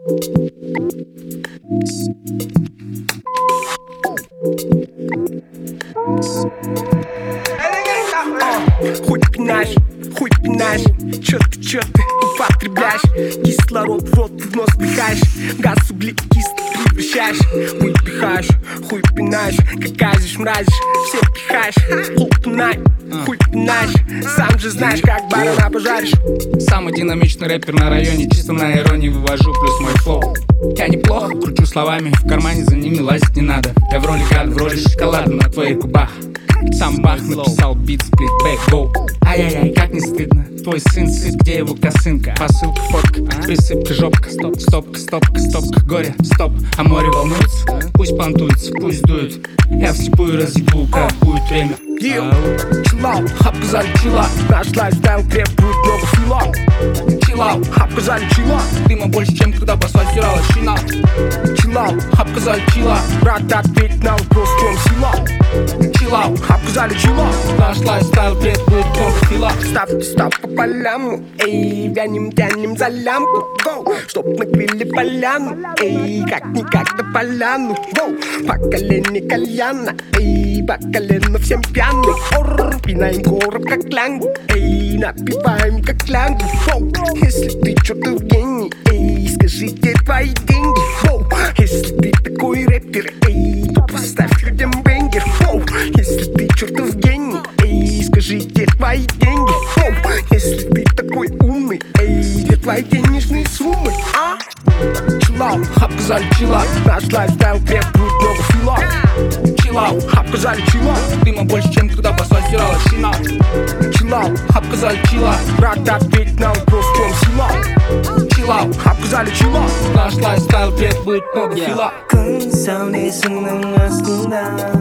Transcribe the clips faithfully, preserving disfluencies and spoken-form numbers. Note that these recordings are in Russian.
Хуй пинаешь, хуй пинаешь, чё ты, чё ты употребляешь? Кислород в рот в нос пихаешь, газ углекислый превращаешь. Хуй пихаешь, хуй пинаешь, как газишь, мразишь, всех пихаешь. Хуй пинай, хуй пинаешь, сам же знаешь, как барана пожаришь. Самый динамичный рэпер на районе, чисто на иронии вывожу плюс мой флоу. Я неплохо кручу словами, в кармане за ними лазить не надо. Я в роли гад, в роли шоколада на твоих губах. Сам Бах написал бит, сплит, бэк, гоу. Ай-яй-яй, как не стыдно. Твой сын сыт, где его косынка? Посылка, фотка, присыпка, жопка. Стоп, стопка, стопка, стопка, горе, стоп. А море волнуется? Пусть понтуется, пусть дует. Я вслепую разъебу, как будет время. Йоу, чиллау, обказали чила. Наш лайфстайл требует много фила. Чиллау, обказали чила. Дыма больше, чем когда басва стирала щина. Чиллау, обказали чила. Брат, ответь на вопрос, в чем сила. Чиллау, обказали чила. Наш лайфстайл требует много фила. Ставки, став по полям. Эй, вянем, тянем за лямку. Гоу, чтоб накрыли поляну. Эй, как-никак на поляну. Гоу, по колени кальяна. Эй, по колено всем пьяным. Ор, пинаем короб, как лянгу. Эй, напиваем, как лянгу. Воу, если ты чё-то в гений, эй, скажи, где твои деньги. Воу, если ты такой рэпер, эй, то поставь людям бенгер. Воу, если ты чё-то в гений, эй, скажи, где твои деньги. Воу, если ты такой умный, эй, где твои денежные суммы, а? Чиллау, обказали чила. Наш лайфстайл требует много фила. Чиллау, обказали чила. Дыма больше, чем когда басва стирала щина. Чиллау, обказали чила. Брат, ответь на вопрос, в чем сила. Чиллау, обказали чила. Наш лайфстайл требует много фила. Күн сәулесінің астында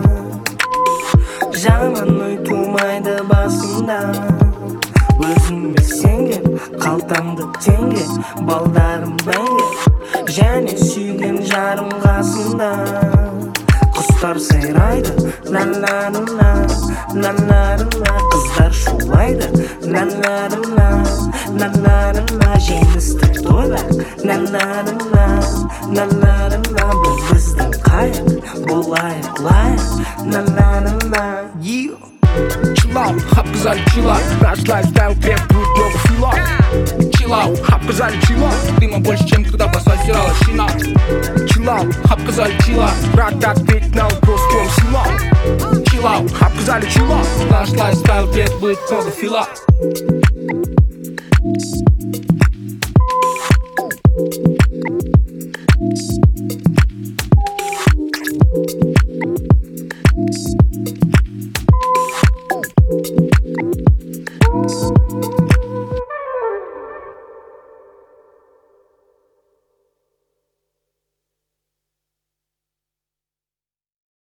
жаман ой тумайды басында. Өзіңді сенген, қалтаңды теңге, балдарым бәңге, және сүйген жарым қасында. Құстар сайрайды, на-на-на-на, на-на-на-на. Қыздар шулайды, на-на-на-на, на-на-на-на. Жеңістік тойда, на-на-на-на, на-на-на-на. Бұл біздің қайық, болайық лайық, на-на-на-на. Чиллау, обказали чила. Наш лайфстайл требует много фила. Чиллау, обказали чила. Дыма больше, чем когда басва стирала щина. Чиллау, обказали чила. Брат, ответь на вопрос, в чем сила. Чиллау, обказали чила. Наш лайфстайл требует много фила.